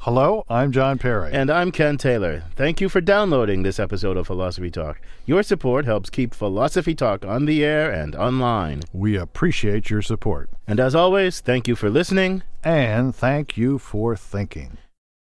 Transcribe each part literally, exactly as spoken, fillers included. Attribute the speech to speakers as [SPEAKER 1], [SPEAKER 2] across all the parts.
[SPEAKER 1] Hello, I'm John Perry.
[SPEAKER 2] And I'm Ken Taylor. Thank you for downloading this episode of Philosophy Talk. Your support helps keep Philosophy Talk on the air and online.
[SPEAKER 1] We appreciate your support.
[SPEAKER 2] And as always, thank you for listening.
[SPEAKER 1] And thank you for thinking.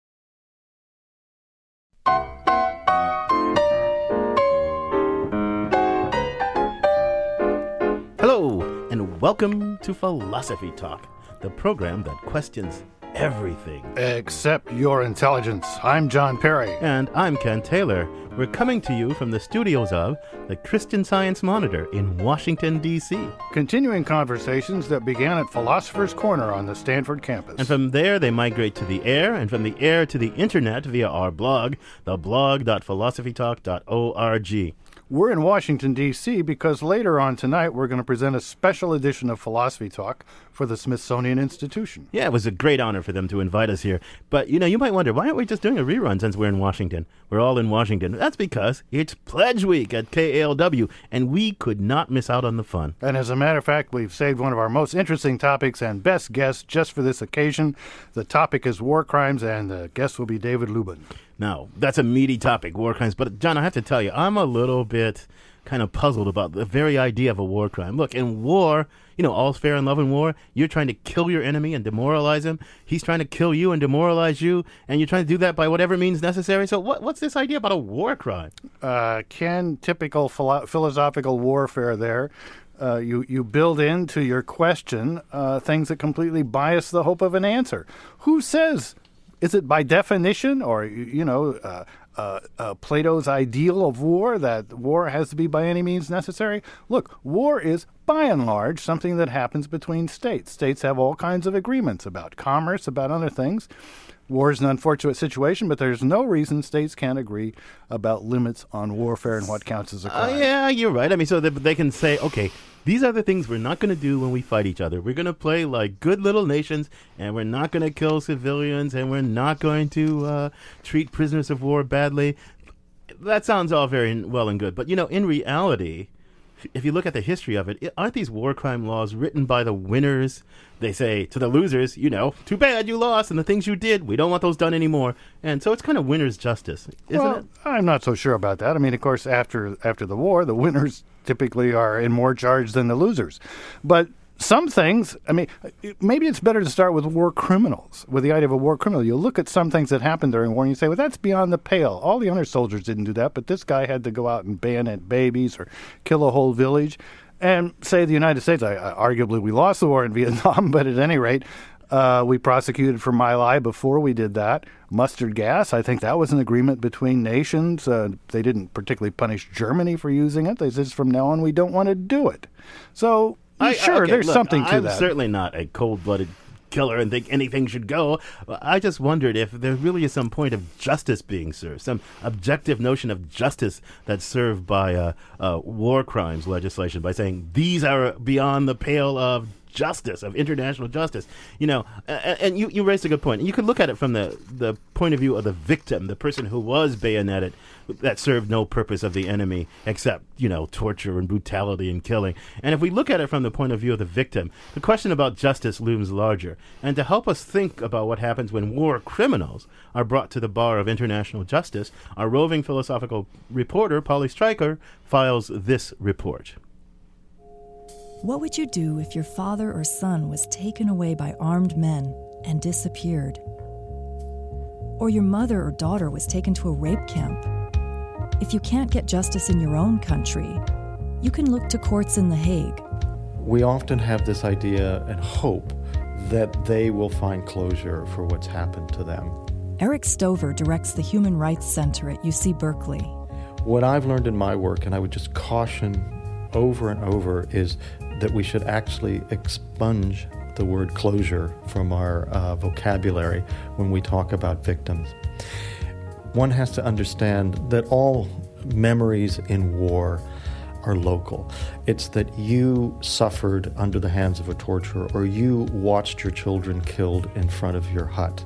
[SPEAKER 2] Hello, and welcome to Philosophy Talk, the program that questions everything.
[SPEAKER 1] Except your intelligence. I'm John Perry.
[SPEAKER 2] And I'm Ken Taylor. We're coming to you from the studios of the Christian Science Monitor in Washington, D C
[SPEAKER 1] Continuing conversations that began at Philosopher's Corner on the Stanford campus.
[SPEAKER 2] And from there, they migrate to the air, and from the air to the internet via our blog, the blog dot philosophy talk dot org.
[SPEAKER 1] We're in Washington, D C because later on tonight we're going to present a special edition of Philosophy Talk for the Smithsonian Institution.
[SPEAKER 2] Yeah, it was a great honor for them to invite us here. But, you know, you might wonder, why aren't we just doing a rerun since we're in Washington? We're all in Washington. That's because it's Pledge Week at K A L W, and we could not miss out on the fun.
[SPEAKER 1] And as a matter of fact, we've saved one of our most interesting topics and best guests just for this occasion. The topic is war crimes, and the guest will be David Lubin.
[SPEAKER 2] Now, that's a meaty topic, war crimes. But, John, I have to tell you, I'm a little bit kind of puzzled about the very idea of a war crime. Look, in war, you know, all's fair in love and war. You're trying to kill your enemy and demoralize him. He's trying to kill you and demoralize you, and you're trying to do that by whatever means necessary. So what, what's this idea about a war crime?
[SPEAKER 1] Uh, Ken, typical philo- philosophical warfare there. Uh, you, you build into your question uh, things that completely bias the hope of an answer. Who says? Is it by definition, or, you know, uh, uh, uh, Plato's ideal of war, that war has to be by any means necessary? Look, war is, by and large, something that happens between states. States have all kinds of agreements about commerce, about other things. War is an unfortunate situation, but there's no reason states can't agree about limits on warfare and what counts as a crime.
[SPEAKER 2] Uh, yeah, you're right. I mean, so they can say, okay, these are the things we're not going to do when we fight each other. We're going to play like good little nations, and we're not going to kill civilians, and we're not going to uh, treat prisoners of war badly. That sounds all very well and good. But, you know, in reality, if you look at the history of it, aren't these war crime laws written by the winners? They say to the losers, you know, too bad you lost, and the things you did, we don't want those done anymore. And so it's kind of winner's justice, isn't
[SPEAKER 1] well,
[SPEAKER 2] it?
[SPEAKER 1] I'm not so sure about that. I mean, of course, after after the war, the winners typically are in more charge than the losers. But some things, I mean, maybe it's better to start with war criminals, with the idea of a war criminal. You look at some things that happened during war and you say, well, that's beyond the pale. All the other soldiers didn't do that, but this guy had to go out and bayonet babies or kill a whole village. And say the United States, I, I, arguably we lost the war in Vietnam, but at any rate, uh, we prosecuted for My Lai before we did that. Mustard gas, I think that was an agreement between nations. Uh, they didn't particularly punish Germany for using it. They said from now on we don't want to do it. So
[SPEAKER 2] I,
[SPEAKER 1] sure,
[SPEAKER 2] okay,
[SPEAKER 1] there's
[SPEAKER 2] look,
[SPEAKER 1] something to
[SPEAKER 2] I'm
[SPEAKER 1] that.
[SPEAKER 2] I'm certainly not a cold-blooded killer and think anything should go. I just wondered if there really is some point of justice being served, some objective notion of justice that's served by uh, uh, war crimes legislation, by saying these are beyond the pale of justice, of international justice. You know, and, and you, you raised a good point. You could look at it from the, the point of view of the victim, the person who was bayoneted, that served no purpose of the enemy except, you know, torture and brutality and killing. And if we look at it from the point of view of the victim, the question about justice looms larger. And to help us think about what happens when war criminals are brought to the bar of international justice, our roving philosophical reporter, Polly Stryker, files this report.
[SPEAKER 3] What would you do if your father or son was taken away by armed men and disappeared? Or your mother or daughter was taken to a rape camp? If you can't get justice in your own country, you can look to courts in The Hague.
[SPEAKER 4] We often have this idea and hope that they will find closure for what's happened to them.
[SPEAKER 3] Eric Stover directs the Human Rights Center at U C Berkeley.
[SPEAKER 4] What I've learned in my work, and I would just caution over and over, is that we should actually expunge the word closure from our uh, vocabulary when we talk about victims. One has to understand that all memories in war are local. It's that you suffered under the hands of a torturer, or you watched your children killed in front of your hut.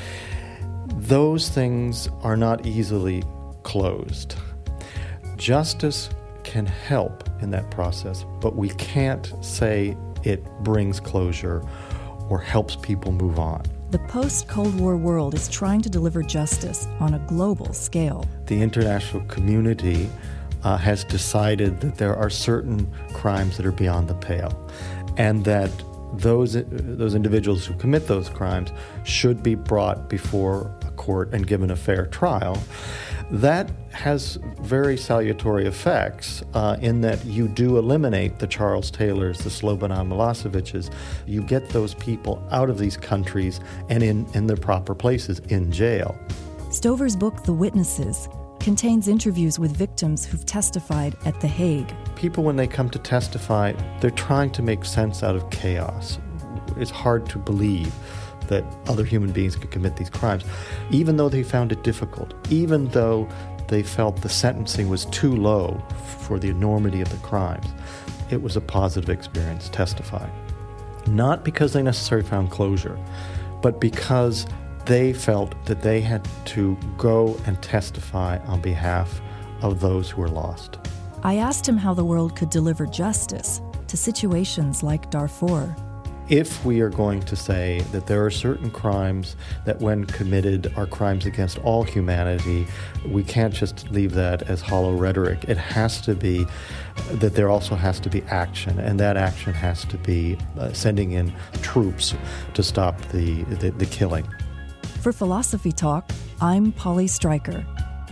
[SPEAKER 4] Those things are not easily closed. Justice can help in that process, but we can't say it brings closure or helps people move on.
[SPEAKER 3] The post-Cold War world is trying to deliver justice on a global scale.
[SPEAKER 4] The international community uh, has decided that there are certain crimes that are beyond the pale, and that those those individuals who commit those crimes should be brought before a court and given a fair trial. That has very salutary effects uh, in that you do eliminate the Charles Taylors, the Slobodan Milosevic's. You get those people out of these countries and in, in their proper places, in jail.
[SPEAKER 3] Stover's book, The Witnesses, contains interviews with victims who've testified at The Hague.
[SPEAKER 4] People, when they come to testify, they're trying to make sense out of chaos. It's hard to believe that other human beings could commit these crimes, even though they found it difficult, even though they felt the sentencing was too low for the enormity of the crimes. It was a positive experience testifying. Not because they necessarily found closure, but because they felt that they had to go and testify on behalf of those who were lost.
[SPEAKER 3] I asked him how the world could deliver justice to situations like Darfur.
[SPEAKER 4] If we are going to say that there are certain crimes that when committed are crimes against all humanity, we can't just leave that as hollow rhetoric. It has to be that there also has to be action, and that action has to be uh, sending in troops to stop the, the, the killing.
[SPEAKER 3] For Philosophy Talk, I'm Polly Stryker.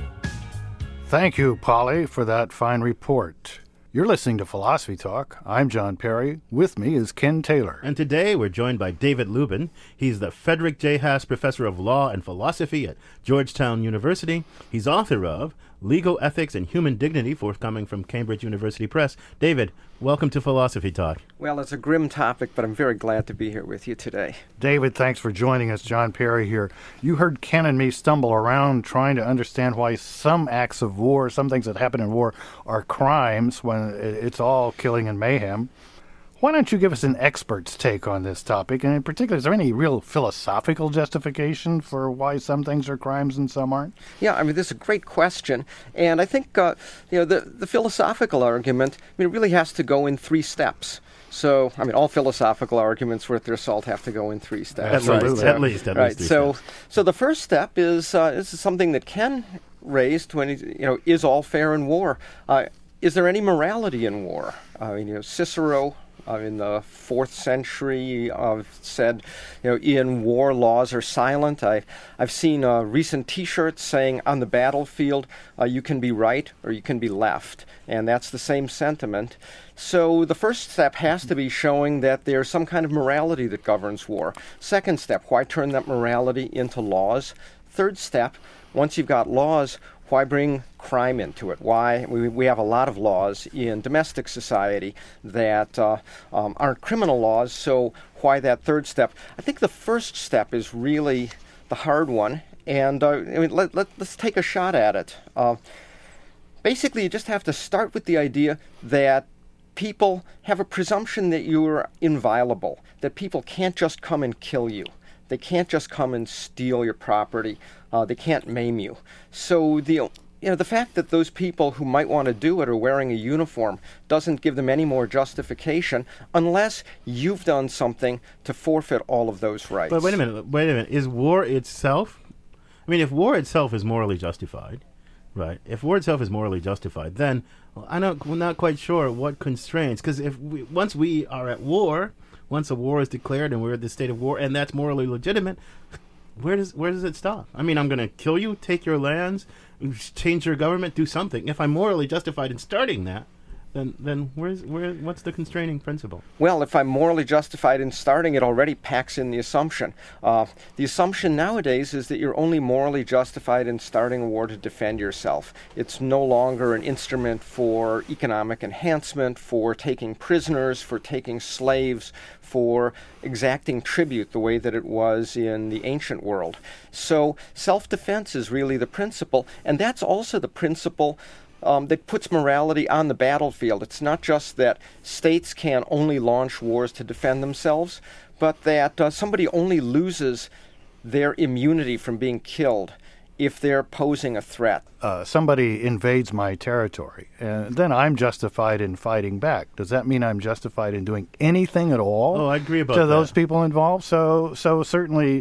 [SPEAKER 1] Thank you, Polly, for that fine report. You're listening to Philosophy Talk. I'm John Perry. With me is Ken Taylor.
[SPEAKER 2] And today we're joined by David Lubin. He's the Frederick J. Haas Professor of Law and Philosophy at Georgetown University. He's author of Legal Ethics and Human Dignity, forthcoming from Cambridge University Press. David, welcome to Philosophy Talk.
[SPEAKER 5] Well, it's a grim topic, but I'm very glad to be here with you today.
[SPEAKER 1] David, thanks for joining us. John Perry here. You heard Ken and me stumble around trying to understand why some acts of war, some things that happen in war, are crimes when it's all killing and mayhem. Why don't you give us an expert's take on this topic? And in particular, is there any real philosophical justification for why some things are crimes and some aren't?
[SPEAKER 5] Yeah, I mean, this is a great question. And I think, uh, you know, the, the philosophical argument, I mean, it really has to go in three steps. So, I mean, all philosophical arguments worth their salt have to go in three steps.
[SPEAKER 2] Absolutely. At least, at
[SPEAKER 5] right.
[SPEAKER 2] least three
[SPEAKER 5] so,
[SPEAKER 2] steps.
[SPEAKER 5] So the first step is, uh, this is something that Ken raised when, he, you know, is all fair in war? Uh, is there any morality in war? I mean, you know, Cicero... Uh, in the fourth century, uh, said, you know, in war, laws are silent. I, I've seen uh, recent T-shirts saying, on the battlefield, uh, you can be right or you can be left. And that's the same sentiment. So the first step has to be showing that there's some kind of morality that governs war. Second step, why turn that morality into laws? Third step, once you've got laws, why bring crime into it? Why we, we have a lot of laws in domestic society that uh, um, aren't criminal laws, so why that third step? I think the first step is really the hard one, and uh, I mean, let, let, let's take a shot at it. Uh, basically, you just have to start with the idea that people have a presumption that you're inviolable, that people can't just come and kill you. They can't just come and steal your property. Uh, they can't maim you. So the you know the fact that those people who might want to do it are wearing a uniform doesn't give them any more justification unless you've done something to forfeit all of those rights.
[SPEAKER 2] But wait a minute, wait a minute. Is war itself, I mean, if war itself is morally justified, right, if war itself is morally justified, then well, I'm not, I'm not quite sure what constraints, because if we, once we are at war, once a war is declared and we're in the state of war, and that's morally legitimate, where does where does it stop? I mean, I'm going to kill you, take your lands, change your government, do something. If I'm morally justified in starting that, then then where's where what's the constraining principle?
[SPEAKER 5] Well, if I'm morally justified in starting, it already packs in the assumption. Uh, the assumption nowadays is that you're only morally justified in starting a war to defend yourself. It's no longer an instrument for economic enhancement, for taking prisoners, for taking slaves, for exacting tribute the way that it was in the ancient world. So self-defense is really the principle, and that's also the principle Um, that puts morality on the battlefield. It's not just that states can only launch wars to defend themselves, but that uh, somebody only loses their immunity from being killed if they're posing a threat.
[SPEAKER 1] Uh, somebody invades my territory, and then I'm justified in fighting back. Does that mean I'm justified in doing anything at all
[SPEAKER 2] Oh, I agree about
[SPEAKER 1] to
[SPEAKER 2] that.
[SPEAKER 1] those people involved? So, so certainly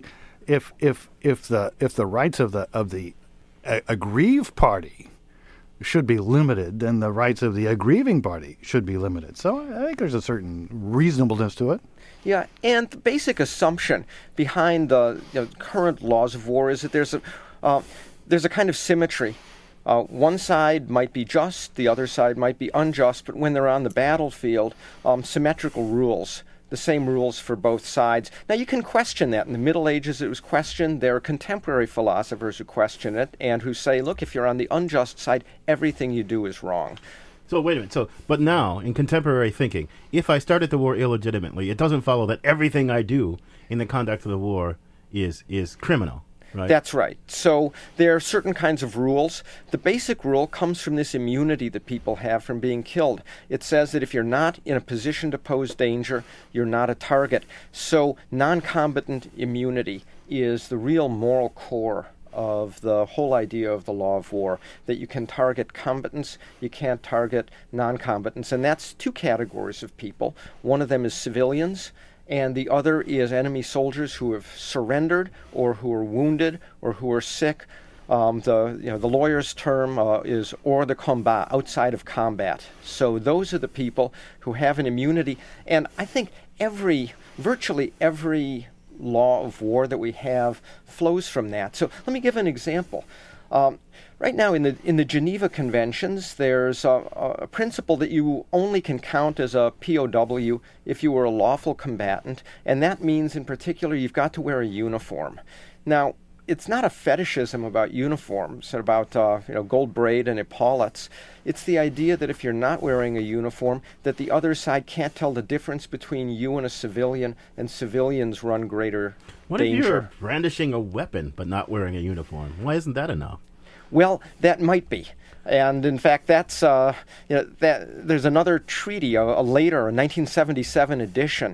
[SPEAKER 1] if if if the if the rights of the of the uh, aggrieved party should be limited, then the rights of the aggrieving party should be limited. So I think there's a certain reasonableness to it.
[SPEAKER 5] Yeah, and the basic assumption behind the you know, current laws of war is that there's a uh, there's a kind of symmetry. Uh, one side might be just, the other side might be unjust, but when they're on the battlefield, um, symmetrical rules, the same rules for both sides. Now, you can question that. In the Middle Ages, it was questioned. There are contemporary philosophers who question it and who say, look, if you're on the unjust side, everything you do is wrong.
[SPEAKER 2] So wait a minute. So, but now, in contemporary thinking, if I started the war illegitimately, it doesn't follow that everything I do in the conduct of the war is is criminal. Right.
[SPEAKER 5] That's right. So there are certain kinds of rules. The basic rule comes from this immunity that people have from being killed. It says that if you're not in a position to pose danger, you're not a target. So non-combatant immunity is the real moral core of the whole idea of the law of war, that you can target combatants, you can't target non-combatants. And that's two categories of people. One of them is civilians, and the other is enemy soldiers who have surrendered or who are wounded or who are sick. Um, the you know the lawyer's term uh, is hors de combat, outside of combat. So those are the people who have an immunity. And I think every, virtually every law of war that we have flows from that. So let me give an example. Um, right now in the in the Geneva Conventions, there's a, a principle that you only can count as a P O W if you were a lawful combatant, and that means in particular you've got to wear a uniform. Now, it's not a fetishism about uniforms, about uh, you know gold braid and epaulets. It's the idea that if you're not wearing a uniform, that the other side can't tell the difference between you and a civilian, and civilians run greater
[SPEAKER 2] What
[SPEAKER 5] danger.
[SPEAKER 2] if you're brandishing a weapon but not wearing a uniform? Why isn't that enough?
[SPEAKER 5] Well, that might be. And in fact, that's uh, you know, that there's another treaty, a, a later, a nineteen seventy-seven edition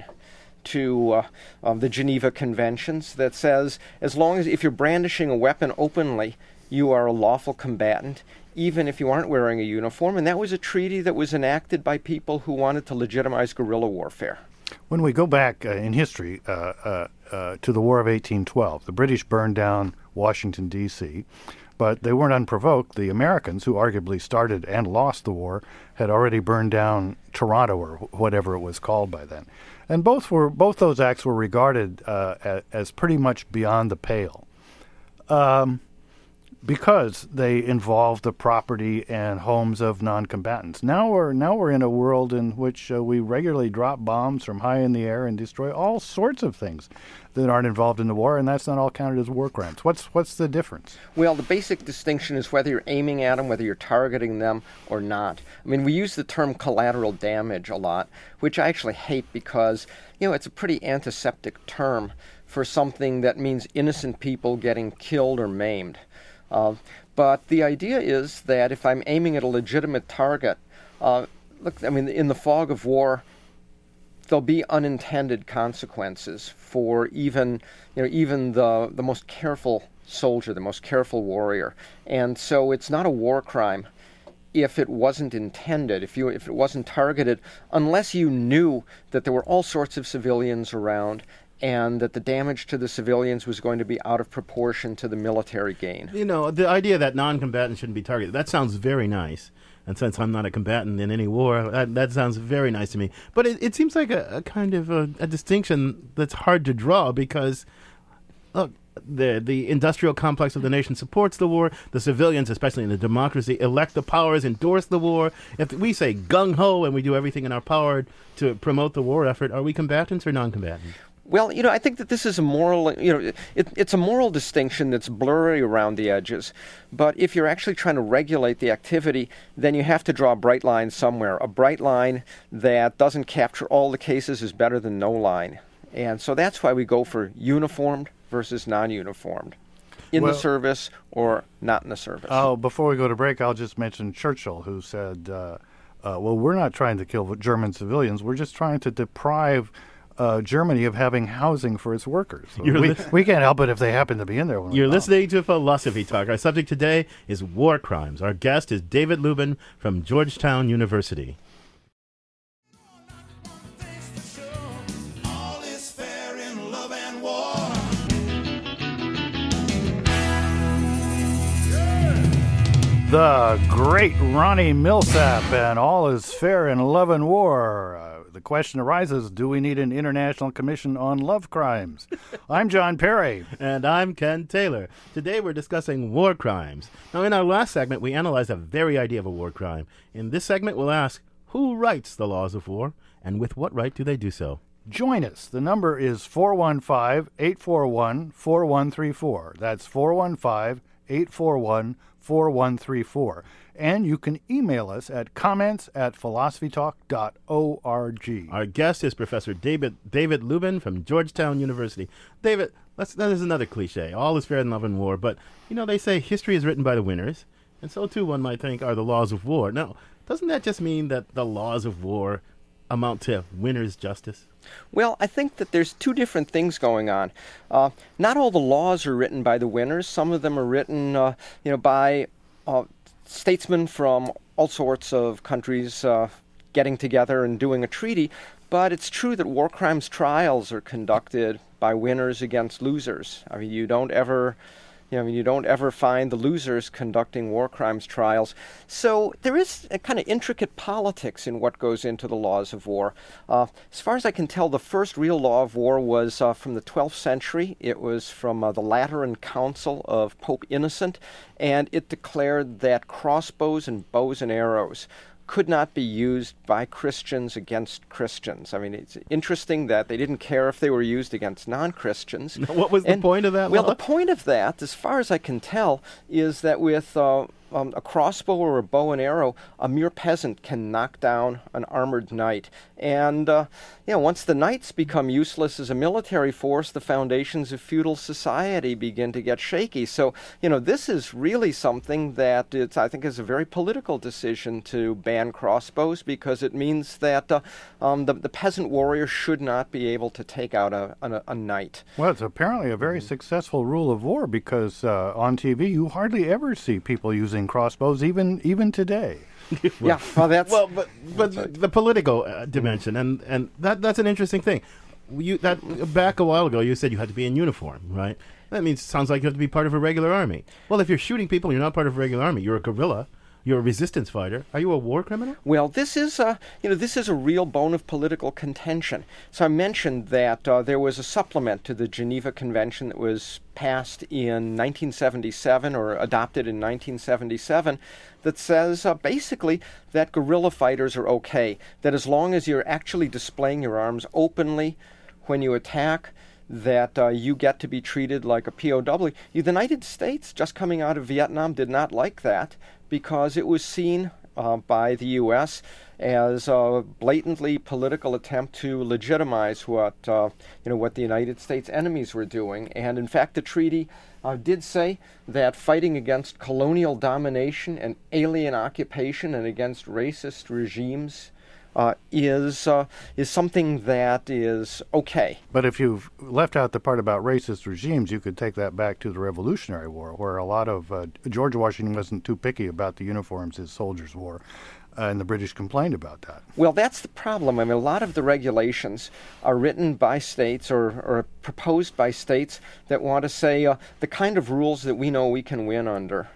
[SPEAKER 5] to uh, um, the Geneva Conventions that says as long as if you're brandishing a weapon openly, you are a lawful combatant, even if you aren't wearing a uniform. And that was a treaty that was enacted by people who wanted to legitimize guerrilla warfare.
[SPEAKER 1] When we go back uh, in history uh, uh, uh, to the War of eighteen twelve, the British burned down Washington, D C, but they weren't unprovoked. The Americans, who arguably started and lost the war, had already burned down Toronto, or wh- whatever it was called by then. And both were both those acts were regarded uh, as, as pretty much beyond the pale, um, because they involved the property and homes of non-combatants. Now we're now we're in a world in which uh, we regularly drop bombs from high in the air and destroy all sorts of things that aren't involved in the war, and that's not all counted as war crimes. What's what's the difference?
[SPEAKER 5] Well, the basic distinction is whether you're aiming at them, whether you're targeting them or not. I mean, we use the term collateral damage a lot, which I actually hate because, you know, it's a pretty antiseptic term for something that means innocent people getting killed or maimed. Uh, but the idea is that if I'm aiming at a legitimate target, uh, look, I mean, in the fog of war, there'll be unintended consequences for even, you know, even the the most careful soldier, the most careful warrior. And so it's not a war crime if it wasn't intended, if you if it wasn't targeted, unless you knew that there were all sorts of civilians around and that the damage to the civilians was going to be out of proportion to the military gain.
[SPEAKER 2] You know, the idea that non-combatants shouldn't be targeted, that sounds very nice. And since I'm not a combatant in any war, that, that sounds very nice to me. But it, it seems like a, a kind of a, a distinction that's hard to draw because, look, the the industrial complex of the nation supports the war. The civilians, especially in the democracy, elect the powers, endorse the war. If we say gung-ho and we do everything in our power to promote the war effort, are we combatants or non-combatants?
[SPEAKER 5] Well, you know, I think that this is a moral, you know, it, it's a moral distinction that's blurry around the edges. But if you're actually trying to regulate the activity, then you have to draw a bright line somewhere. A bright line that doesn't capture all the cases is better than no line. And so that's why we go for uniformed versus non-uniformed, in
[SPEAKER 1] Well-
[SPEAKER 5] the service or not in the service.
[SPEAKER 1] Oh, before we go to break, I'll just mention Churchill, who said, uh, uh, well, we're not trying to kill German civilians. We're just trying to deprive uh, Germany of having housing for its workers. So
[SPEAKER 2] You're
[SPEAKER 1] we,
[SPEAKER 2] lis-
[SPEAKER 1] we can't help it if they happen to be in there. When
[SPEAKER 2] You're
[SPEAKER 1] we-
[SPEAKER 2] listening to Philosophy Talk. Our subject today is war crimes. Our guest is David Lubin from Georgetown University.
[SPEAKER 6] All is fair in love and war.
[SPEAKER 1] The great Ronnie Millsap and All is Fair in Love and War. Uh, the question arises, do we need an international commission on love crimes? I'm John Perry.
[SPEAKER 2] And I'm Ken Taylor. Today we're discussing war crimes. Now, in our last segment, we analyzed the very idea of a war crime. In this segment, we'll ask, who writes the laws of war, and with what right do they do so?
[SPEAKER 1] Join us. The number is four one five, eight four one, four one three four. That's four one five, eight four one, four one three four. And you can email us at comments at philosophy talk dot org.
[SPEAKER 2] Our guest is Professor David David Lubin from Georgetown University. David, let's, that is another cliche. All is fair in love and war. But, you know, they say history is written by the winners. And so, too, one might think, are the laws of war. Now, doesn't that just mean that the laws of war amount to winner's justice?
[SPEAKER 5] Well, I think that there's two different things going on. Uh, not all the laws are written by the winners. Some of them are written, uh, you know, by uh, statesmen from all sorts of countries uh, getting together and doing a treaty. But it's true that war crimes trials are conducted by winners against losers. I mean, you don't ever... You know, I mean, you don't ever find the losers conducting war crimes trials. So there is a kind of intricate politics in what goes into the laws of war. Uh, as far as I can tell, the first real law of war was uh, from the twelfth century. It was from uh, the Lateran Council of Pope Innocent, and it declared that crossbows and bows and arrows could not be used by Christians against Christians. I mean, it's interesting that they didn't care if they were used against non-Christians.
[SPEAKER 2] What was the
[SPEAKER 5] and,
[SPEAKER 2] point of that
[SPEAKER 5] Well,
[SPEAKER 2] law?
[SPEAKER 5] the point of that, as far as I can tell, is that with uh, um, a crossbow or a bow and arrow, a mere peasant can knock down an armored knight. And, uh, you know, once the knights become useless as a military force, the foundations of feudal society begin to get shaky. So, you know, this is really something that it's, I think is a very political decision to ban crossbows, because it means that uh, um, the, the peasant warrior should not be able to take out a, a, a knight.
[SPEAKER 1] Well, it's apparently a very mm-hmm. successful rule of war, because uh, on T V you hardly ever see people using crossbows, even even today.
[SPEAKER 5] well, yeah, well, that's
[SPEAKER 2] well, but but right. the political uh, dimension, and and that that's an interesting thing. You that back a while ago, you said you had to be in uniform, right? That means sounds like you have to be part of a regular army. Well, if you're shooting people, you're not part of a regular army. You're a guerrilla. You're a resistance fighter. Are you a war criminal?
[SPEAKER 5] Well, this is a, you know, this is a real bone of political contention. So I mentioned that uh, there was a supplement to the Geneva Convention that was passed in nineteen seventy-seven or adopted in nineteen seventy-seven that says uh, basically that guerrilla fighters are okay, that as long as you're actually displaying your arms openly when you attack, that uh, you get to be treated like a P O W. The United States, just coming out of Vietnam, did not like that, because it was seen uh, by the U S as a blatantly political attempt to legitimize what uh, you know what the United States enemies were doing. And in fact, the treaty uh, did say that fighting against colonial domination and alien occupation and against racist regimes Uh, is uh, is something that is okay.
[SPEAKER 1] But if you've left out the part about racist regimes, you could take that back to the Revolutionary War, where a lot of uh, George Washington wasn't too picky about the uniforms his soldiers wore, uh, and the British complained about that.
[SPEAKER 5] Well, that's the problem. I mean, a lot of the regulations are written by states or, or proposed by states that want to say uh, the kind of rules that we know we can win under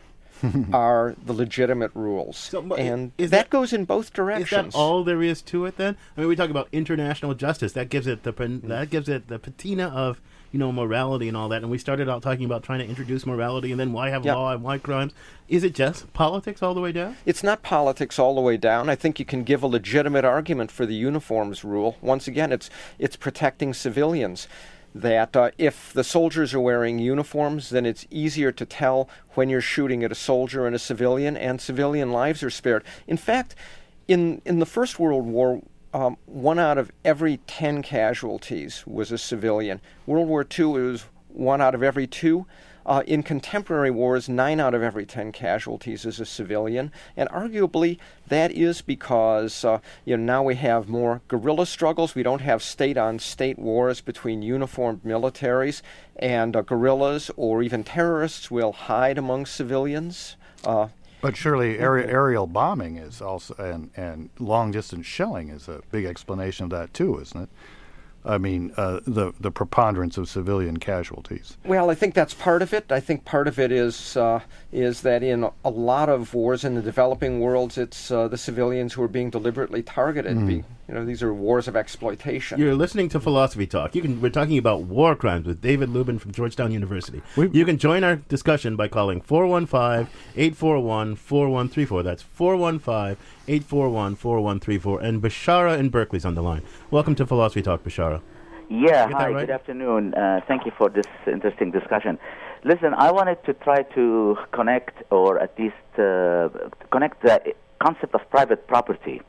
[SPEAKER 5] are the legitimate rules.
[SPEAKER 2] So,
[SPEAKER 5] and
[SPEAKER 2] that,
[SPEAKER 5] that goes in both directions.
[SPEAKER 2] Is that all there is to it then? I mean, we talk about international justice. That gives it the that gives it the patina of, you know, morality and all that. And we started out talking about trying to introduce morality, and then why have
[SPEAKER 5] yep.
[SPEAKER 2] law and why crimes? Is it just politics all the way down?
[SPEAKER 5] It's not politics all the way down. I think you can give a legitimate argument for the uniforms rule. Once again, it's it's protecting civilians. That uh, if the soldiers are wearing uniforms, then it's easier to tell when you're shooting at a soldier and a civilian, and civilian lives are spared. In fact, in in the First World War, um, one out of every ten casualties was a civilian. World War Two, it was one out of every two. Uh, in contemporary wars, nine out of every ten casualties is a civilian, and arguably that is because uh, you know now we have more guerrilla struggles. We don't have state-on-state wars between uniformed militaries, and uh, guerrillas or even terrorists will hide among civilians. Uh,
[SPEAKER 1] But surely aer- aerial bombing is also, and, and long-distance shelling is a big explanation of that too, isn't it? I mean, uh, the the preponderance of civilian casualties.
[SPEAKER 5] Well, I think that's part of it. I think part of it is uh, is that in a lot of wars in the developing worlds, it's uh, the civilians who are being deliberately targeted. Mm. Be, you know, these are wars of exploitation.
[SPEAKER 2] You're listening to Philosophy Talk. You can. We're talking about war crimes with David Lubin from Georgetown University. We, you can join our discussion by calling four one five, eight four one, four one three four. That's four one five, eight four one, four one three four. And Bashara in Berkeley's on the line. Welcome to Philosophy Talk, Bashara.
[SPEAKER 6] Yeah, hi,
[SPEAKER 2] right?
[SPEAKER 6] Good afternoon. Uh, thank you for this interesting discussion. Listen, I wanted to try to connect, or at least uh, connect the concept of private property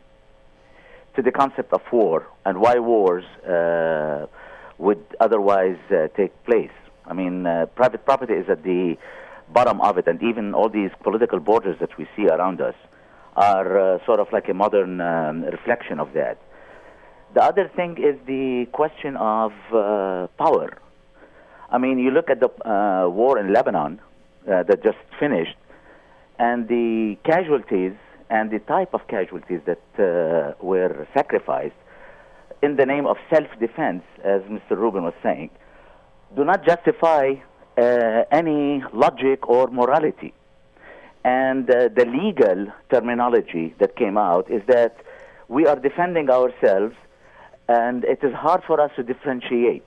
[SPEAKER 6] to the concept of war and why wars uh, would otherwise uh, take place. I mean, uh, private property is at the bottom of it, and even all these political borders that we see around us are uh, sort of like a modern um, reflection of that. The other thing is the question of uh, power. I mean, you look at the uh, war in Lebanon uh, that just finished, and the casualties and the type of casualties that uh, were sacrificed in the name of self-defense, as Mister Rubin was saying, do not justify uh, any logic or morality. And uh, the legal terminology that came out is that we are defending ourselves, and it is hard for us to differentiate.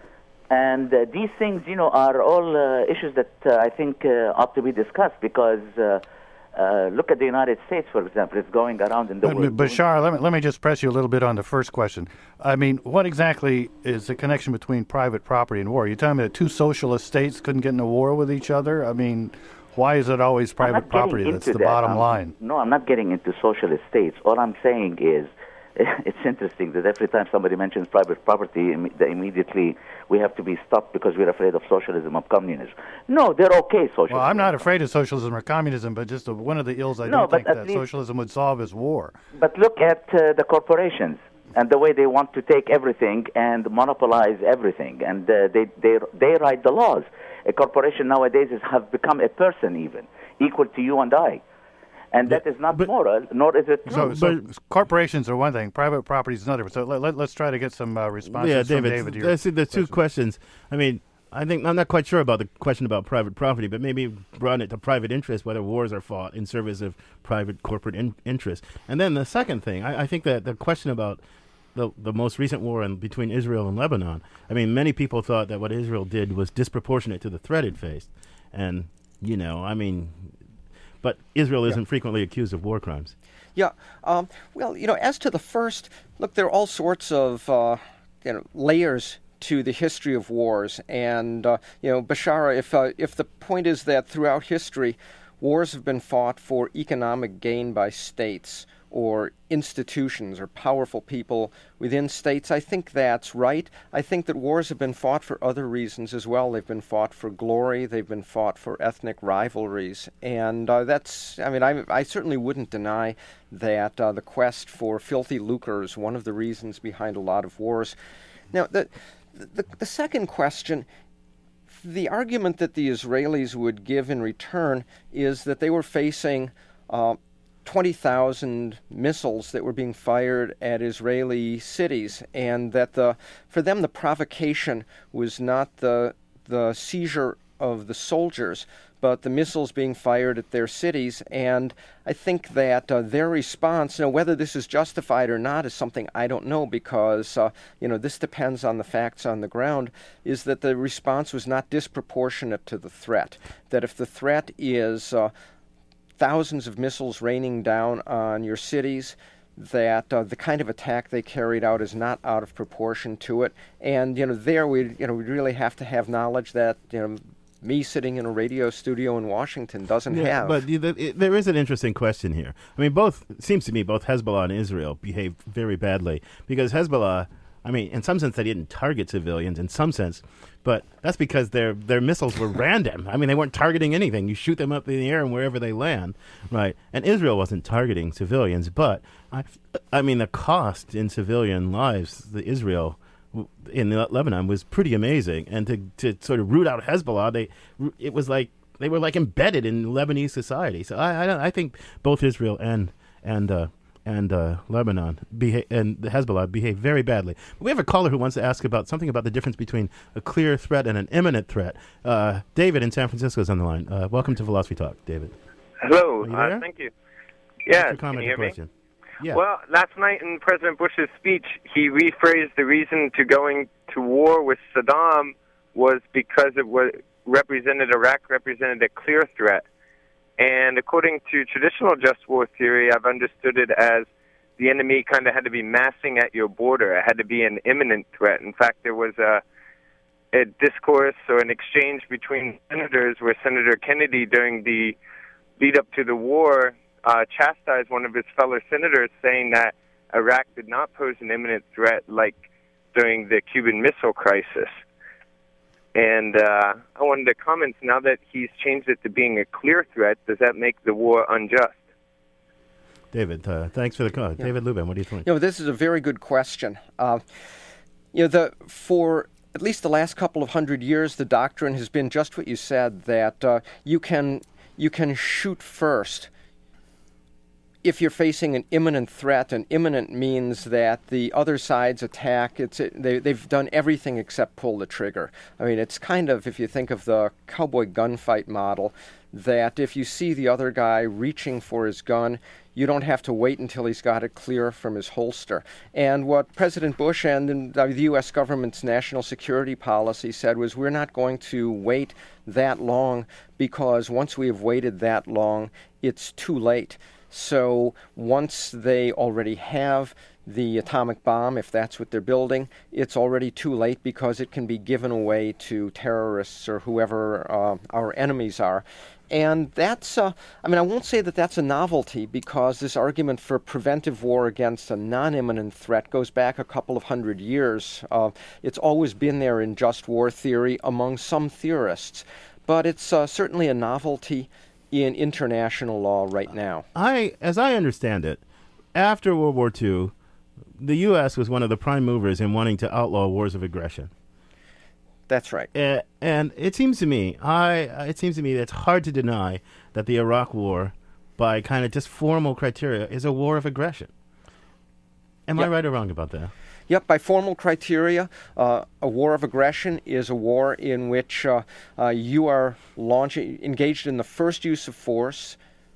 [SPEAKER 6] And uh, these things, you know, are all uh, issues that uh, I think uh, ought to be discussed, because uh, uh, look at the United States, for example. It's going around in the
[SPEAKER 1] but,
[SPEAKER 6] world.
[SPEAKER 1] Bashar, let me, let me just press you a little bit on the first question. I mean, what exactly is the connection between private property and war? You're telling me that two socialist states couldn't get in a war with each other? I mean, why is it always private property that's the
[SPEAKER 6] that.
[SPEAKER 1] bottom
[SPEAKER 6] I'm,
[SPEAKER 1] line?
[SPEAKER 6] No, I'm not getting into socialist states. All I'm saying is, it's interesting that every time somebody mentions private property, Im- immediately we have to be stopped because we're afraid of socialism, of communism. No, they're okay, socialism.
[SPEAKER 1] Well, I'm not afraid of socialism or communism, but just uh, one of the ills I
[SPEAKER 6] no,
[SPEAKER 1] don't think that
[SPEAKER 6] least,
[SPEAKER 1] socialism would solve is war.
[SPEAKER 6] But look at uh, the corporations and the way they want to take everything and monopolize everything, and uh, they, they, they write the laws. A corporation nowadays is, have become a person even, equal to you and I. And that is not
[SPEAKER 2] but,
[SPEAKER 6] moral, nor is it
[SPEAKER 1] So,
[SPEAKER 6] true.
[SPEAKER 1] so corporations are one thing, private property is another. So let, let, let's try to get some uh, responses
[SPEAKER 2] yeah,
[SPEAKER 1] from
[SPEAKER 2] David,
[SPEAKER 1] David to your
[SPEAKER 2] I see the two questions. I mean, I think I'm not quite sure about the question about private property, but maybe broaden it to private interest, whether wars are fought in service of private corporate in, interest. And then the second thing, I, I think that the question about the the most recent war in, between Israel and Lebanon, I mean, many people thought that what Israel did was disproportionate to the threat it faced. And, you know, I mean... But Israel isn't yeah. frequently accused of war crimes.
[SPEAKER 5] Yeah. Um, well, you know, as to the first, look, there are all sorts of uh, you know layers to the history of wars, and uh, you know, Bashara, if uh, if the point is that throughout history, wars have been fought for economic gain by states or institutions or powerful people within states, I think that's right. I think that wars have been fought for other reasons as well. They've been fought for glory. They've been fought for ethnic rivalries. And uh, that's, I mean, I, I certainly wouldn't deny that uh, the quest for filthy lucre is one of the reasons behind a lot of wars. Now, the, the, the second question, the argument that the Israelis would give in return is that they were facing uh, twenty thousand missiles that were being fired at Israeli cities, and that the for them the provocation was not the the seizure of the soldiers, but the missiles being fired at their cities. And I think that uh, their response, you know, whether this is justified or not is something I don't know, because uh, you know this depends on the facts on the ground, is that the response was not disproportionate to the threat. That if the threat is uh, thousands of missiles raining down on your cities, that uh, the kind of attack they carried out is not out of proportion to it. And you know, there we you know we really have to have knowledge that you know me sitting in a radio studio in Washington doesn't
[SPEAKER 2] yeah,
[SPEAKER 5] have.
[SPEAKER 2] But it, it, there is an interesting question here. I mean, both it seems to me both Hezbollah and Israel behaved very badly, because Hezbollah, I mean, in some sense they didn't target civilians, in some sense. But that's because their their missiles were random. I mean, they weren't targeting anything. You shoot them up in the air and wherever they land, right? And Israel wasn't targeting civilians. But, I, I mean, the cost in civilian lives, the Israel in Lebanon was pretty amazing. And to, to sort of root out Hezbollah, they it was like they were like embedded in Lebanese society. So I I, I think both Israel and and uh, and uh, Lebanon beha- and the Hezbollah behave very badly. But we have a caller who wants to ask about something about the difference between a clear threat and an imminent threat. Uh, David in San Francisco is on the line. Uh, welcome to Philosophy Talk, David.
[SPEAKER 7] Hello.
[SPEAKER 2] Are you there?
[SPEAKER 7] Uh, thank you. Yeah,
[SPEAKER 2] What's your comment
[SPEAKER 7] can you
[SPEAKER 2] or
[SPEAKER 7] hear me?
[SPEAKER 2] question? Yeah.
[SPEAKER 7] Well, last night in President Bush's speech, he rephrased the reason to going to war with Saddam was because it was represented Iraq represented a clear threat. And according to traditional just war theory, I've understood it as the enemy kind of had to be massing at your border. It had to be an imminent threat. In fact, there was a, a discourse or an exchange between senators where Senator Kennedy, during the lead up to the war, uh, chastised one of his fellow senators, saying that Iraq did not pose an imminent threat like during the Cuban Missile Crisis. And uh, I wanted to comment, now that he's changed it to being a clear threat, does that make the war unjust?
[SPEAKER 2] David, uh, thanks for the call.
[SPEAKER 5] Yeah.
[SPEAKER 2] David Lubin, what do you think?
[SPEAKER 5] You know, this is a very good question. Uh, you know, the for at least the last couple of hundred years, the doctrine has been just what you said, that uh, you can you can shoot first if you're facing an imminent threat. And imminent means that the other side's attack, it's they, they've done everything except pull the trigger. I mean, it's kind of, if you think of the cowboy gunfight model, that if you see the other guy reaching for his gun, you don't have to wait until he's got it clear from his holster. And what President Bush and the U S government's national security policy said was, we're not going to wait that long, because once we have waited that long, it's too late. So once they already have the atomic bomb, if that's what they're building, it's already too late, because it can be given away to terrorists or whoever uh, our enemies are. And that's, uh, I mean, I won't say that that's a novelty, because this argument for preventive war against a non-imminent threat goes back a couple of hundred years. Uh, it's always been there in just war theory among some theorists. But it's uh, certainly a novelty in international law right now.
[SPEAKER 2] I, as I understand it, after World War Two, the U S was one of the prime movers in wanting to outlaw wars of aggression.
[SPEAKER 5] That's right.
[SPEAKER 2] Uh, and it seems to me, I it seems to me that it's hard to deny that the Iraq War, by kind of just formal criteria, is a war of aggression. Am
[SPEAKER 5] Yep.
[SPEAKER 2] I right or wrong about that?
[SPEAKER 5] Yep, by formal criteria, uh, a war of aggression is a war in which uh, uh, you are launching, engaged in the first use of force,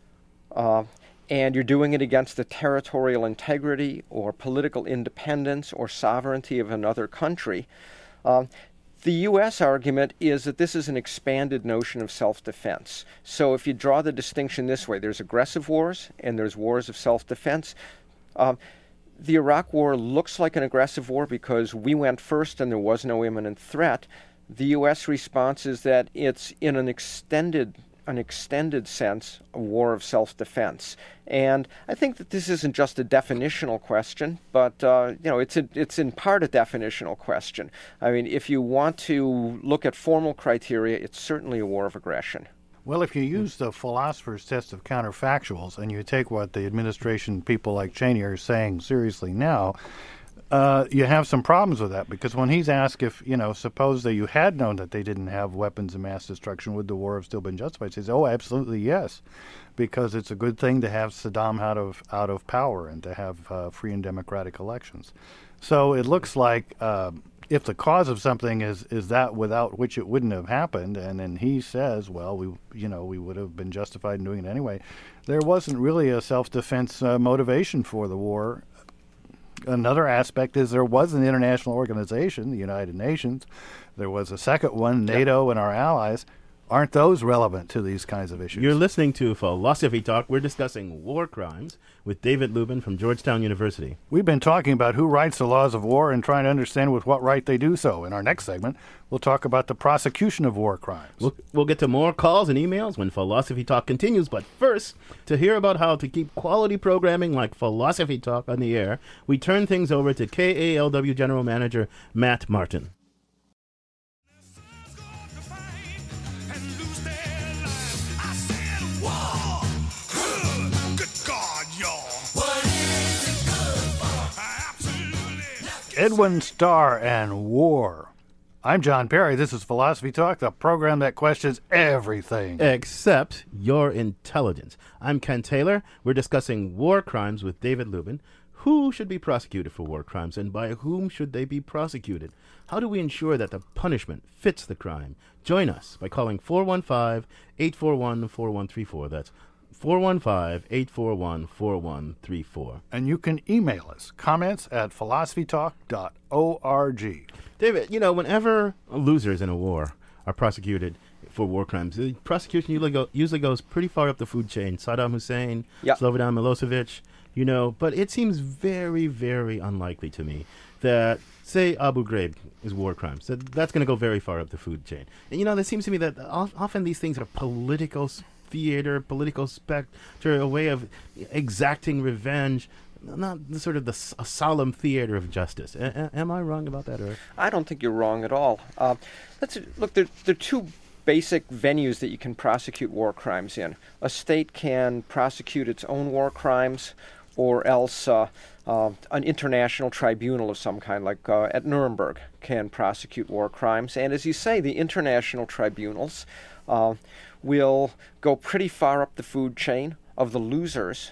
[SPEAKER 5] uh, and you're doing it against the territorial integrity or political independence or sovereignty of another country. Uh, The U S argument is that this is an expanded notion of self-defense. So if you draw the distinction this way, there's aggressive wars and there's wars of self-defense. Uh, the Iraq War looks like an aggressive war because we went first and there was no imminent threat. The U S response is that it's in an extended an extended sense, a war of self-defense. And I think that this isn't just a definitional question, but uh, you know, it's a, it's in part a definitional question. I mean, if you want to look at formal criteria, it's certainly a war of aggression.
[SPEAKER 1] Well, if you use the philosopher's test of counterfactuals and you take what the administration people like Cheney are saying seriously now, Uh, you have some problems with that, because when he's asked if, you know, suppose that you had known that they didn't have weapons of mass destruction, would the war have still been justified? He says, oh, absolutely yes, because it's a good thing to have Saddam out of out of power and to have uh, free and democratic elections. So it looks like uh, if the cause of something is, is that without which it wouldn't have happened, and then he says, well, we you know we would have been justified in doing it anyway, there wasn't really a self-defense uh, motivation for the war. Another aspect is there was an international organization, the United Nations. There was a second one, NATO and our allies. Aren't those relevant to these kinds of issues?
[SPEAKER 2] You're listening to Philosophy Talk. We're discussing war crimes with David Lubin from Georgetown University.
[SPEAKER 1] We've been talking about who writes the laws of war and trying to understand with what right they do so. In our next segment, we'll talk about the prosecution of war crimes.
[SPEAKER 2] We'll, we'll get to more calls and emails when Philosophy Talk continues. But first, to hear about how to keep quality programming like Philosophy Talk on the air, we turn things over to K A L W General Manager Matt Martin.
[SPEAKER 1] Edwin Starr and War. I'm John Perry. This is Philosophy Talk, the program that questions everything.
[SPEAKER 2] Except your intelligence. I'm Ken Taylor. We're discussing war crimes with David Lubin. Who should be prosecuted for war crimes, and by whom should they be prosecuted? How do we ensure that the punishment fits the crime? Join us by calling four one five, eight four one, four one three four. That's four one five, eight four one, four one three four.
[SPEAKER 1] And you can email us, comments at philosophy talk dot org.
[SPEAKER 2] David, you know, whenever losers in a war are prosecuted for war crimes, the prosecution usually, go, usually goes pretty far up the food chain. Saddam Hussein,
[SPEAKER 5] Yep.
[SPEAKER 2] Slobodan Milosevic, you know, but it seems very, very unlikely to me that, say, Abu Ghraib is war crimes. That, that's going to go very far up the food chain. And, you know, it seems to me that o- often these things are political s- theater, political spectre, a way of exacting revenge, not the sort of the s- a solemn theater of justice. A- a- am I wrong about that? Or
[SPEAKER 5] I don't think you're wrong at all. Uh, let's look. There, there are two basic venues that you can prosecute war crimes in. A state can prosecute its own war crimes, or else uh, uh, an international tribunal of some kind, like uh, at Nuremberg, can prosecute war crimes. And as you say, the international tribunals uh, will go pretty far up the food chain of the losers.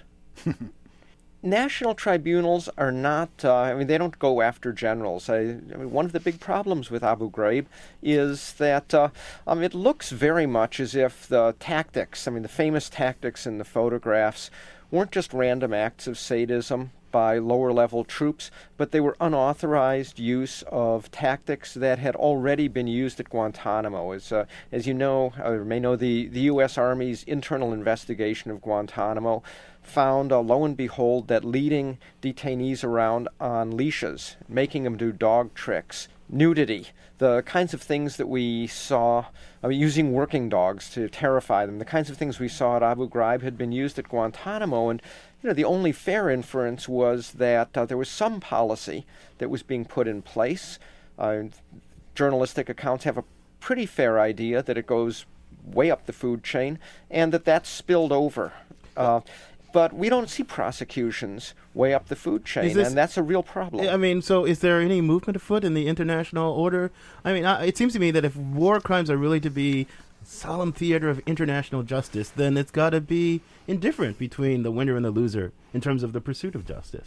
[SPEAKER 5] National tribunals are not, uh, I mean, they don't go after generals. I, I mean, one of the big problems with Abu Ghraib is that uh, um, it looks very much as if the tactics, I mean, the famous tactics in the photographs, weren't just random acts of sadism by lower-level troops, but they were unauthorized use of tactics that had already been used at Guantanamo. As, uh, as you know, or may know, the, the U S Army's internal investigation of Guantanamo found, uh, lo and behold, that leading detainees around on leashes, making them do dog tricks, nudity, the kinds of things that we saw, I mean, using working dogs to terrify them, the kinds of things we saw at Abu Ghraib had been used at Guantanamo. And you know, the only fair inference was that uh, there was some policy that was being put in place. Uh, journalistic accounts have a pretty fair idea that it goes way up the food chain, and that that spilled over. Uh, but we don't see prosecutions way up the food chain,
[SPEAKER 2] this,
[SPEAKER 5] and that's a real problem.
[SPEAKER 2] I mean, so is there any movement afoot in the international order? I mean, I, it seems to me that if war crimes are really to be solemn theater of international justice, then it's got to be indifferent between the winner and the loser in terms of the pursuit of justice.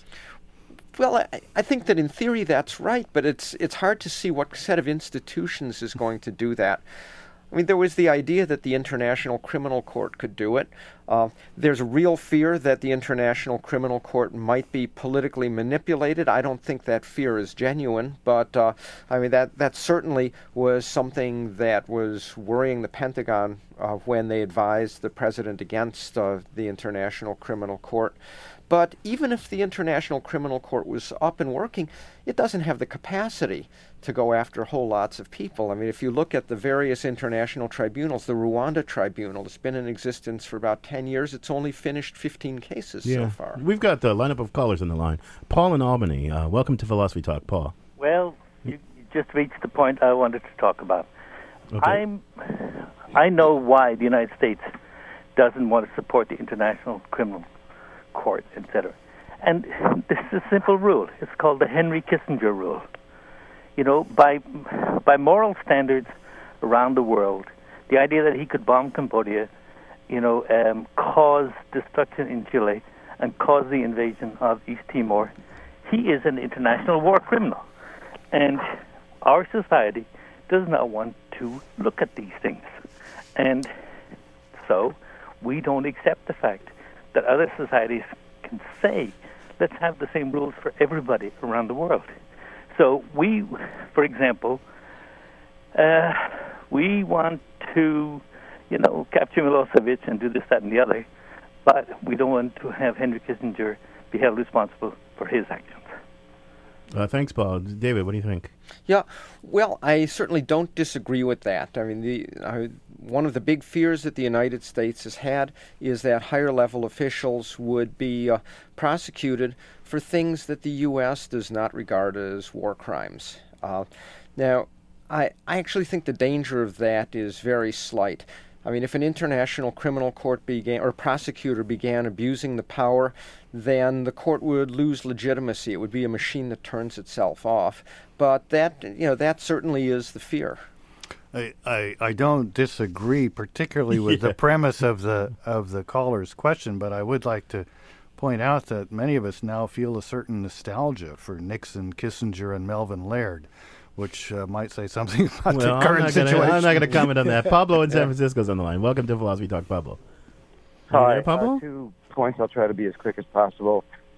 [SPEAKER 5] Well, I, I think that in theory that's right, but it's it's hard to see what set of institutions is going to do that. I mean, there was the idea that the International Criminal Court could do it. Uh, there's a real fear that the International Criminal Court might be politically manipulated. I don't think that fear is genuine, but uh, I mean, that, that certainly was something that was worrying the Pentagon uh, when they advised the president against uh, the International Criminal Court. But even if the International Criminal Court was up and working, it doesn't have the capacity to go after whole lots of people. I mean, if you look at the various international tribunals, the Rwanda Tribunal has been in existence for about ten years. It's only finished fifteen cases
[SPEAKER 2] yeah.
[SPEAKER 5] so far.
[SPEAKER 2] We've got the lineup of callers on the line. Paul in Albany, uh, welcome to Philosophy Talk. Paul.
[SPEAKER 8] Well, you, you just reached the point I wanted to talk about.
[SPEAKER 2] Okay.
[SPEAKER 8] I'm, I know why the United States doesn't want to support the International Criminal Court, et cetera. And this is a simple rule. It's called the Henry Kissinger rule. You know, by by moral standards around the world, the idea that he could bomb Cambodia, you know, um, cause destruction in Chile, and cause the invasion of East Timor, he is an international war criminal. And our society does not want to look at these things. And so we don't accept the fact that other societies can say, let's have the same rules for everybody around the world. So we, for example, uh, we want to, you know, capture Milosevic and do this, that, and the other, but we don't want to have Henry Kissinger be held responsible for his actions.
[SPEAKER 2] Uh, thanks, Paul. David, what do you think?
[SPEAKER 5] Yeah, well, I certainly don't disagree with that. I mean, the uh, one of the big fears that the United States has had is that higher-level officials would be uh, prosecuted for things that the U S does not regard as war crimes. Uh, now, I, I actually think the danger of that is very slight. I mean, if an international criminal court began, or prosecutor began abusing the power, then the court would lose legitimacy. It would be a machine that turns itself off. But that, you know, that certainly is the fear.
[SPEAKER 1] I, I, I don't disagree particularly with
[SPEAKER 2] Yeah.
[SPEAKER 1] the premise of the of the caller's question, but I would like to point out that many of us now feel a certain nostalgia for Nixon, Kissinger, and Melvin Laird, which uh, might say something about
[SPEAKER 2] Well,
[SPEAKER 1] the current
[SPEAKER 2] I'm not gonna,
[SPEAKER 1] situation.
[SPEAKER 2] I'm not going to comment on that. Pablo in San Francisco's on the line. Welcome to Philosophy Talk, Pablo. Are you
[SPEAKER 9] Hi,
[SPEAKER 2] there, Pablo?
[SPEAKER 9] Uh, two points. I'll try to be as quick as possible.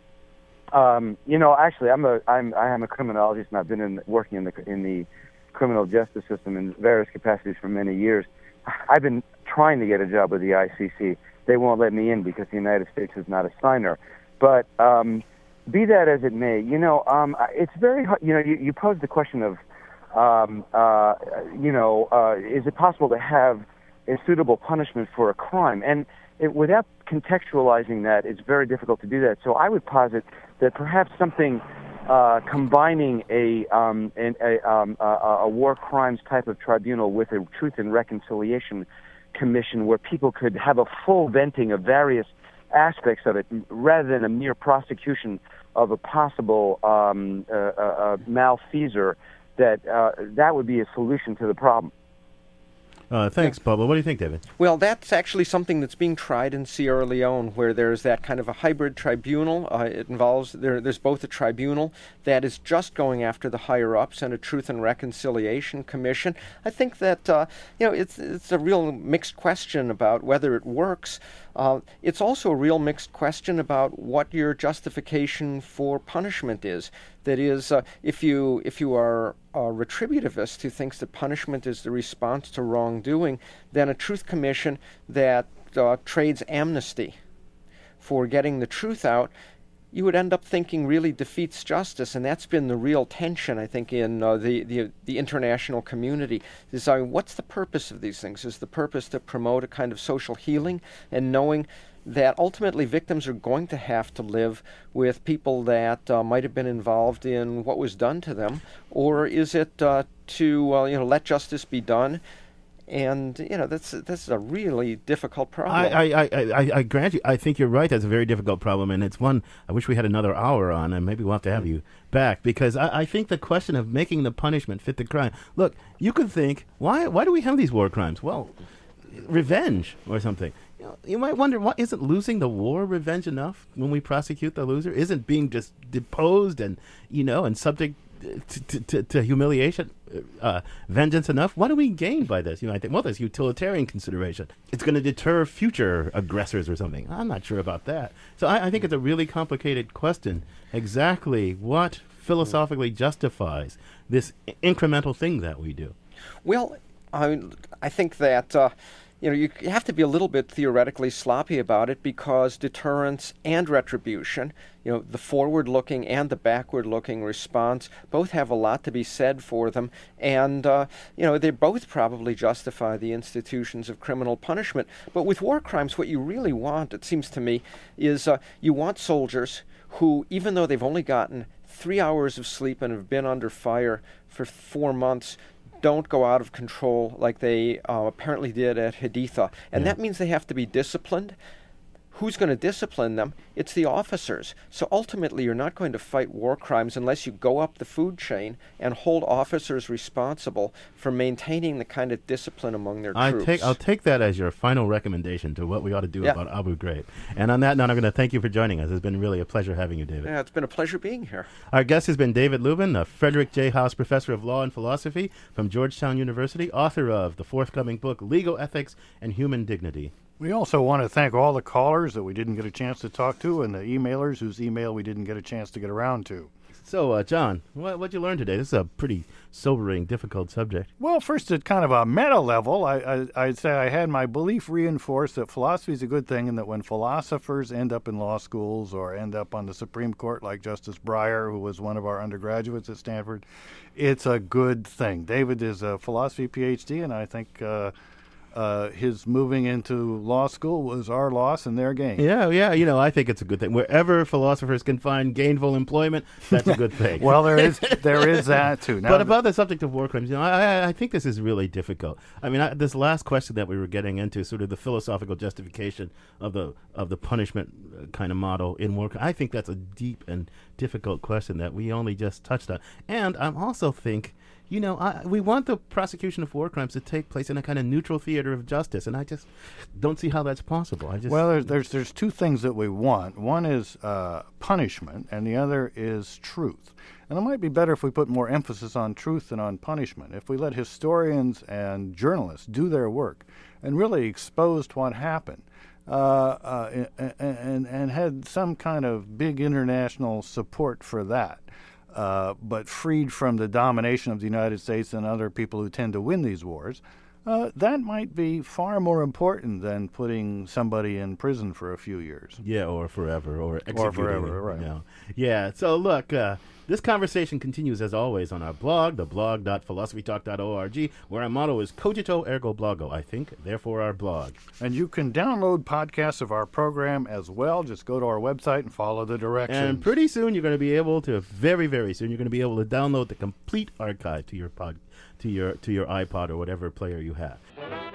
[SPEAKER 9] Um, you know, actually, I'm a I'm I am a criminologist, and I've been in, working in the in the criminal justice system in various capacities for many years. I've been trying to get a job with the I C C. They won't let me in because the United States is not a signer. But um, be that as it may, you know, um, it's very hard. You know, you, you posed the question of, um, uh, you know, uh, is it possible to have a suitable punishment for a crime? And it, without contextualizing that, it's very difficult to do that. So I would posit that perhaps something uh, combining a, um, an, a, um, a, a war crimes type of tribunal with a truth and reconciliation commission where people could have a full venting of various aspects of it rather than a mere prosecution of a possible um, uh, uh, malfeasor, that uh, that would be a solution to the problem.
[SPEAKER 2] Uh, thanks, Pablo. What do you think, David?
[SPEAKER 5] Well, that's actually something that's being tried in Sierra Leone, where there's that kind of a hybrid tribunal. Uh, it involves, there, there's both a tribunal that is just going after the higher-ups and a Truth and Reconciliation Commission. I think that, uh, you know, it's, it's a real mixed question about whether it works. Uh, it's also a real mixed question about what your justification for punishment is. That is, uh, if you if you are a retributivist who thinks that punishment is the response to wrongdoing, then a truth commission that uh, trades amnesty for getting the truth out, you would end up thinking really defeats justice, and that's been the real tension, I think, in uh, the, the the international community. Is uh, what's the purpose of these things? Is the purpose to promote a kind of social healing and knowing that ultimately victims are going to have to live with people that uh, might have been involved in what was done to them, or is it uh, to uh, you know let justice be done? And you know that's that's a really difficult problem.
[SPEAKER 2] I, I, I, I, I grant you. I think you're right. That's a very difficult problem, and it's one I wish we had another hour on, and maybe we'll have to have you back, because I, I think the question of making the punishment fit the crime. Look, you could think, why why do we have these war crimes? Well, revenge or something. You know, you might wonder, why isn't losing the war revenge enough when we prosecute the loser? Isn't being just deposed and you know and subject to, to, to, to humiliation uh, vengeance enough? What do we gain by this? You know, I think, well, there's utilitarian consideration. It's going to deter future aggressors or something. I'm not sure about that. So I, I think it's a really complicated question. Exactly what philosophically justifies this I- incremental thing that we do?
[SPEAKER 5] Well, I I think that. Uh, You know, you have to be a little bit theoretically sloppy about it, because deterrence and retribution, you know, the forward-looking and the backward-looking response, both have a lot to be said for them. And, uh, you know, they both probably justify the institutions of criminal punishment. But with war crimes, what you really want, it seems to me, is uh, you want soldiers who, even though they've only gotten three hours of sleep and have been under fire for four months, don't go out of control like they uh, apparently did at Haditha. And
[SPEAKER 2] Yeah.
[SPEAKER 5] that means they have to be disciplined. Who's going to discipline them? It's the officers. So ultimately, you're not going to fight war crimes unless you go up the food chain and hold officers responsible for maintaining the kind of discipline among their
[SPEAKER 2] I
[SPEAKER 5] troops.
[SPEAKER 2] take, I'll take that as your final recommendation to what we ought to do
[SPEAKER 5] Yeah.
[SPEAKER 2] about Abu Ghraib. And on that note, I'm going to thank you for joining us. It's been really a pleasure having you, David.
[SPEAKER 5] Yeah, it's been a pleasure being here.
[SPEAKER 2] Our guest has been David Lubin, a Frederick J. House Professor of Law and Philosophy from Georgetown University, author of the forthcoming book, Legal Ethics and Human Dignity.
[SPEAKER 1] We also want to thank all the callers that we didn't get a chance to talk to, and the emailers whose email we didn't get a chance to get around to.
[SPEAKER 2] So, uh, John, what what'd you learn today? This is a pretty sobering, difficult subject.
[SPEAKER 1] Well, first at kind of a meta level, I, I, I'd say I had my belief reinforced that philosophy is a good thing, and that when philosophers end up in law schools or end up on the Supreme Court, like Justice Breyer, who was one of our undergraduates at Stanford, it's a good thing. David is a philosophy P H D, and I think... Uh, uh, his moving into law school was our loss and their gain.
[SPEAKER 2] Yeah, yeah. You know, I think it's a good thing. Wherever philosophers can find gainful employment, that's a good thing.
[SPEAKER 1] Well, there is there is that too. Now
[SPEAKER 2] but about the subject of war crimes, you know, I, I think this is really difficult. I mean, I, this last question that we were getting into, sort of the philosophical justification of the of the punishment kind of model in war. I think that's a deep and difficult question that we only just touched on. And I also think, you know, I, we want the prosecution of war crimes to take place in a kind of neutral theater of justice, and I just don't see how that's possible. I just
[SPEAKER 1] well, there's there's, there's two things that we want. One is uh, punishment, and the other is truth. And it might be better if we put more emphasis on truth than on punishment. If we let historians and journalists do their work and really exposed what happened, uh, uh, and, and and had some kind of big international support for that. Uh, but freed from the domination of the United States and other people who tend to win these wars, uh, that might be far more important than putting somebody in prison for a few years.
[SPEAKER 2] Yeah, or forever, or executing.
[SPEAKER 1] Or forever, right.
[SPEAKER 2] You know. Yeah, so look, uh, this conversation continues as always on our blog, the blog dot philosophy talk dot org, where our motto is Cogito Ergo Blogo, I think, therefore our blog.
[SPEAKER 1] And you can download podcasts of our program as well. Just go to our website and follow the directions.
[SPEAKER 2] And pretty soon you're going to be able to, very, very soon, you're going to be able to download the complete archive to your pod, to your to your iPod or whatever player you have.